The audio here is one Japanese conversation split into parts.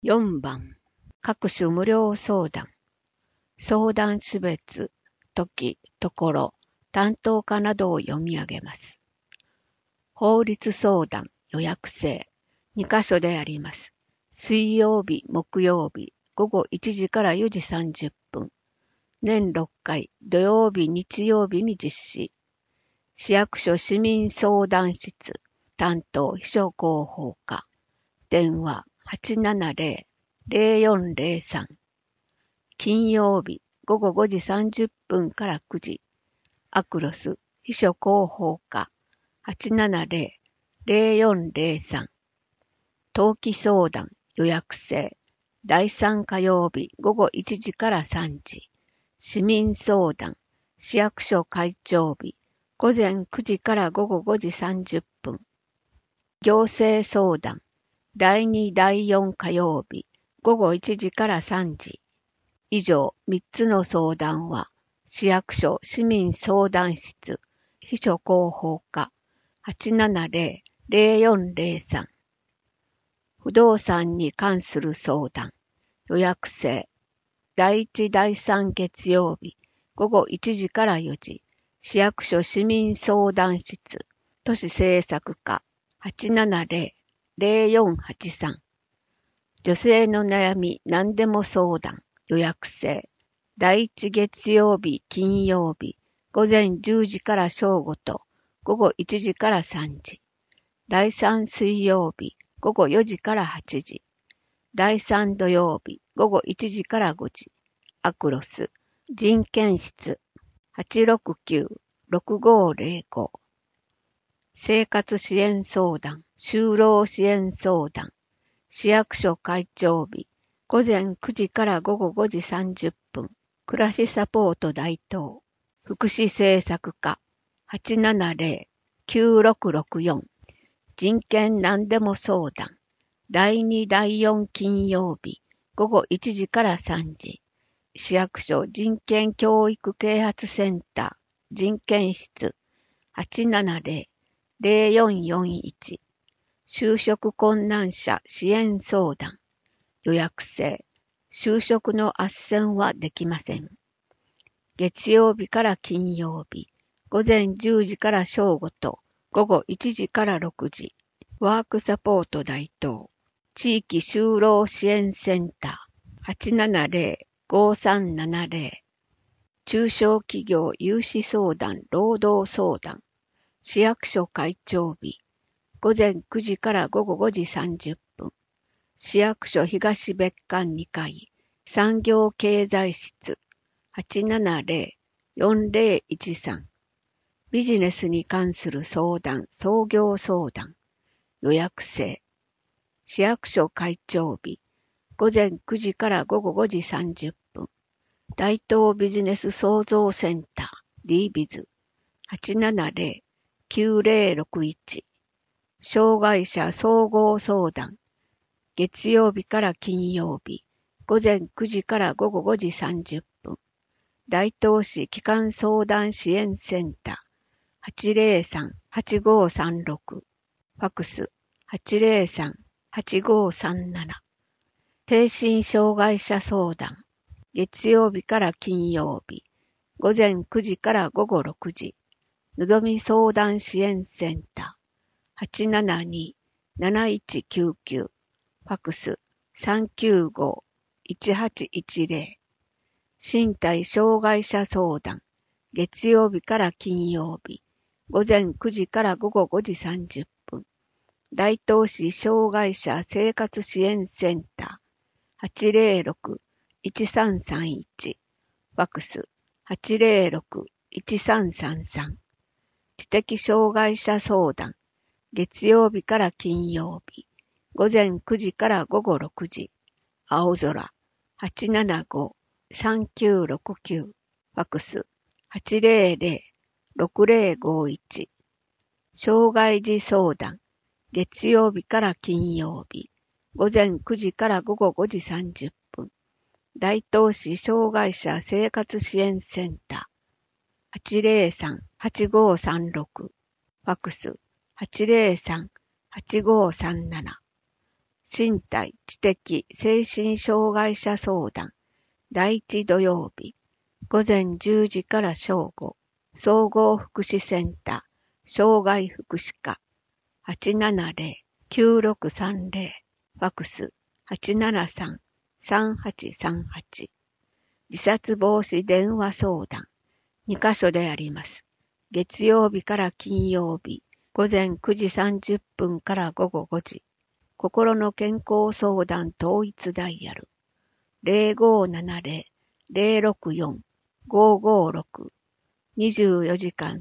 4番、各種無料相談。相談種別、時、ところ、担当課などを読み上げます。法律相談予約制、2カ所であります。水曜日、木曜日、午後1時から4時30分。年6回、土曜日、日曜日に実施。市役所市民相談室、担当秘書広報課。電話870-0403。金曜日午後5時30分から9時。アクロス秘書広報課870-0403。登記相談予約制。第3火曜日午後1時から3時。市民相談市役所会長日午前9時から午後5時30分。行政相談第2、第4火曜日午後1時から3時。以上3つの相談は市役所市民相談室秘書広報課870-0403。不動産に関する相談予約制。第1、第3月曜日午後1時から4時。市役所市民相談室都市政策課870-0483。女性の悩み何でも相談予約制。第1月曜日金曜日午前10時から正午と午後1時から3時。第3水曜日午後4時から8時。第3土曜日午後1時から5時。アクロス人権室869-6505。生活支援相談就労支援相談市役所会長日午前9時から午後5時30分。暮らしサポート大東福祉政策課870-9664。人権何でも相談第2、第4金曜日午後1時から3時。市役所人権教育啓発センター人権室870-0441。就職困難者支援相談予約制。就職の斡旋はできません。月曜日から金曜日午前10時から正午と午後1時から6時。ワークサポート大東地域就労支援センター870-5370。中小企業融資相談労働相談市役所会長日午前9時から午後5時30分。市役所東別館2階産業経済室870-4013。ビジネスに関する相談創業相談予約制。市役所会長日午前9時から午後5時30分。大東ビジネス創造センター DBiz 870-9061。障害者総合相談月曜日から金曜日午前9時から午後5時30分。大東市基幹相談支援センター803-8536。ファクス803-8537。精神障害者相談月曜日から金曜日午前9時から午後6時。のぞみ相談支援センター872-7199。ファクス395-1810。身体障害者相談月曜日から金曜日午前9時から午後5時30分。大東市障害者生活支援センター806-1331。ファクス806-1333。知的障害者相談月曜日から金曜日午前9時から午後6時。青空875-3969。ファクス800-6051。障害児相談月曜日から金曜日午前9時から午後5時30分。大東市障害者生活支援センター803-8536。ファクス803-8537。 身体、知的、精神障害者相談、第1土曜日、午前10時から正午、総合福祉センター、障害福祉課、870-9630、ファクス、873-3838、自殺防止電話相談、2カ所であります。月曜日から金曜日、午前9時30分から午後5時、心の健康相談統一ダイヤル、0570-064-556、24時間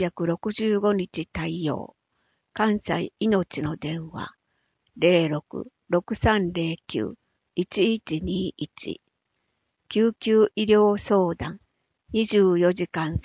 365日対応。関西いのちの電話、06-6309-1121。救急医療相談、24時間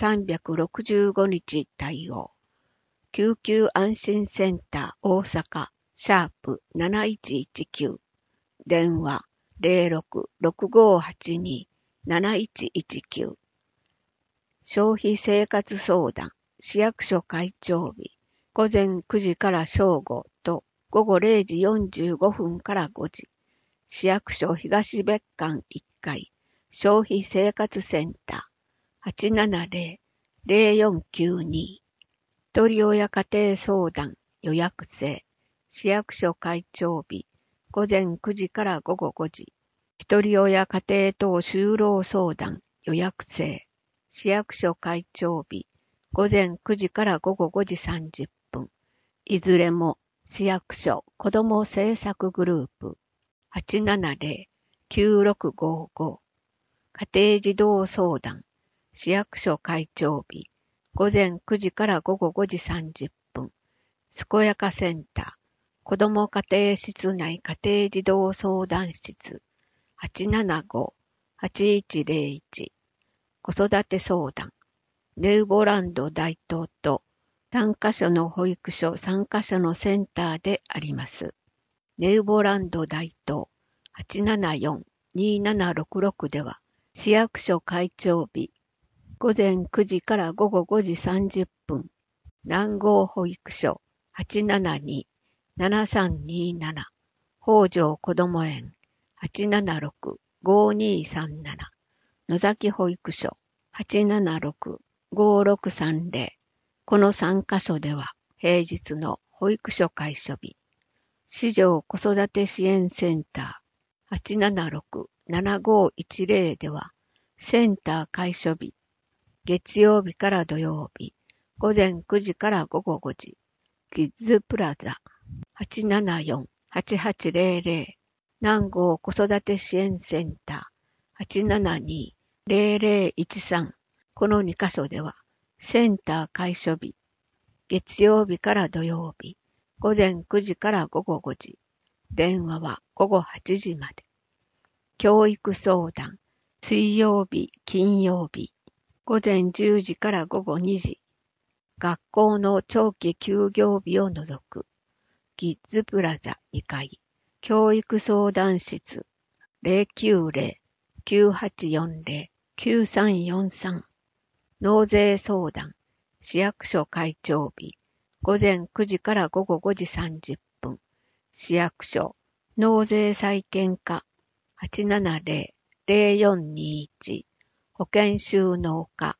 365日対応。救急安心センター大阪、#7119。電話、06-6582-7119。消費生活相談、市役所会長日、午前9時から正午と午後0時45分から5時、市役所東別館1階、消費生活センター、870-0492。一人親家庭相談予約制、市役所会長日、午前9時から午後5時、一人親家庭等就労相談予約制、市役所会長日、午前9時から午後5時30分、いずれも市役所子ども政策グループ、870-9655、家庭児童相談、市役所会長日、午前9時から午後5時30分、健やかセンター、子ども家庭室内家庭児童相談室、875-8101、子育て相談、ネウボランド大東と3カ所の保育所3カ所のセンターであります。ネウボランド大東 874-2766 では、市役所会長日、午前9時から午後5時30分、南郷保育所 872-7327、北条こども園 876-5237、野崎保育所 876-5630。この3カ所では平日の保育所開所日、市場子育て支援センター 876-7510 ではセンター開所日、月曜日から土曜日、午前9時から午後5時、キッズプラザ 874-8800、南郷子育て支援センター 872-0013。この2カ所ではセンター開所日、月曜日から土曜日、午前9時から午後5時、電話は午後8時まで。教育相談、水曜日、金曜日、午前10時から午後2時、学校の長期休業日を除く、キッズプラザ2階、教育相談室 090-9840-9343、納税相談、市役所会長日、午前9時から午後5時30分、市役所、納税再建課 870-0421、保険収納課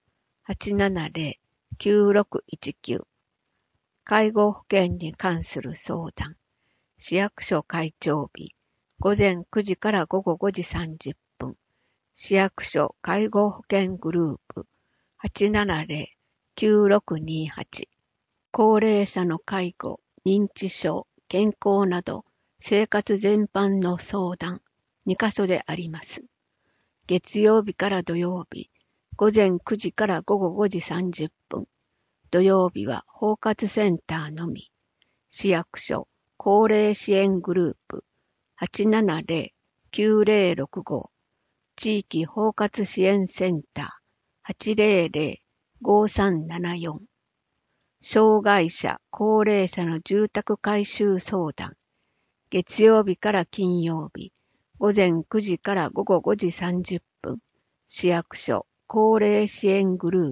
870-9619、介護保険に関する相談、市役所会長日、午前9時から午後5時30分、市役所介護保険グループ 870-9628、高齢者の介護、認知症、健康など生活全般の相談2カ所であります。月曜日から土曜日、午前9時から午後5時30分、土曜日は包括センターのみ、市役所高齢支援グループ 870-9065、地域包括支援センター 800-5374、障害者、高齢者の住宅改修相談、月曜日から金曜日、午前9時から午後5時30分、市役所、高齢支援グルー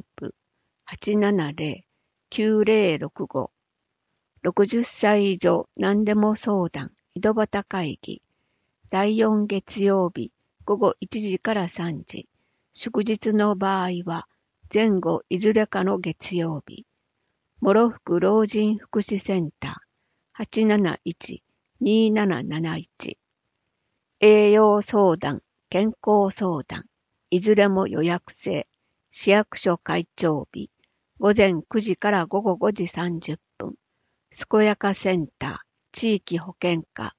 プ、870-9065、60歳以上何でも相談、 井戸端会議。第4月曜日午後1時から3時。祝日の場合は前後いずれかの月曜日。諸福老人福祉センター 871-2771。栄養相談、健康相談、いずれも予約制。市役所会長日。午前9時から午後5時30分。健やかセンター、地域保健課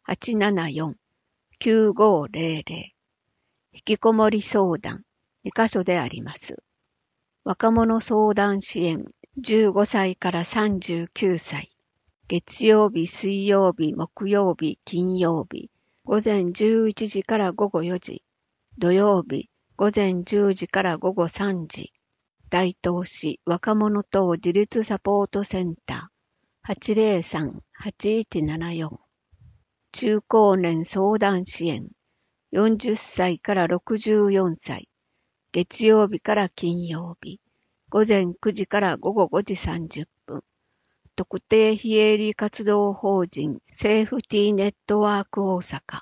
874-9500。引きこもり相談、2カ所であります。若者相談支援、15歳から39歳。月曜日、水曜日、木曜日、金曜日。午前11時から午後4時。土曜日、午前10時から午後3時。大東市若者等自立サポートセンター 803-8174。中高年相談支援40歳から64歳。月曜日から金曜日。午前9時から午後5時30分。特定非営利活動法人セーフティーネットワーク大阪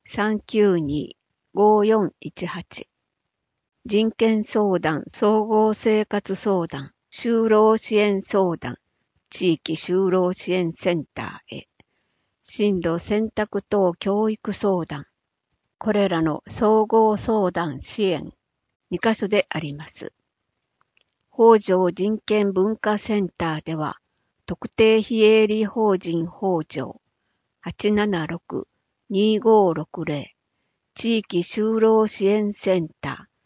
392-5418。人権相談、総合生活相談、就労支援相談、地域就労支援センターへ。進路選択等教育相談。これらの総合相談支援2カ所であります。北条人権文化センターでは、特定非営利法人北条 876-2560。地域就労支援センター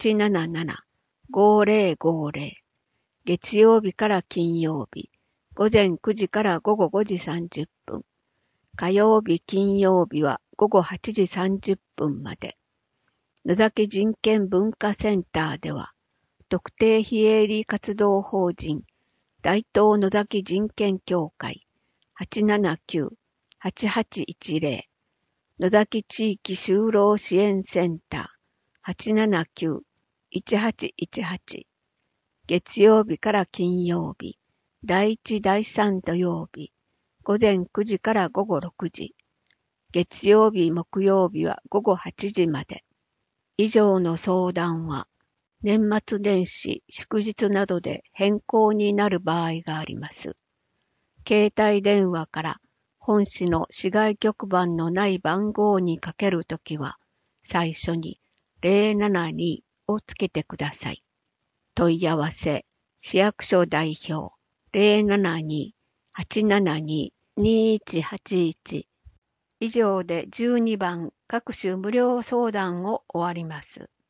877-5050。月曜日から金曜日、午前9時から午後5時30分。火曜日、金曜日は午後8時30分まで。野崎人権文化センターでは、特定非営利活動法人大東野崎人権協会 879-8810。野崎地域就労支援センター 879-1818。月曜日から金曜日、第1第3土曜日、午前9時から午後6時。月曜日木曜日は午後8時まで。以上の相談は年末年始祝日などで変更になる場合があります。携帯電話から本市の市外局番のない番号にかけるときは、最初に072をつけてください。問い合わせ、市役所代表072-872-2181。以上で12番各種無料相談を終わります。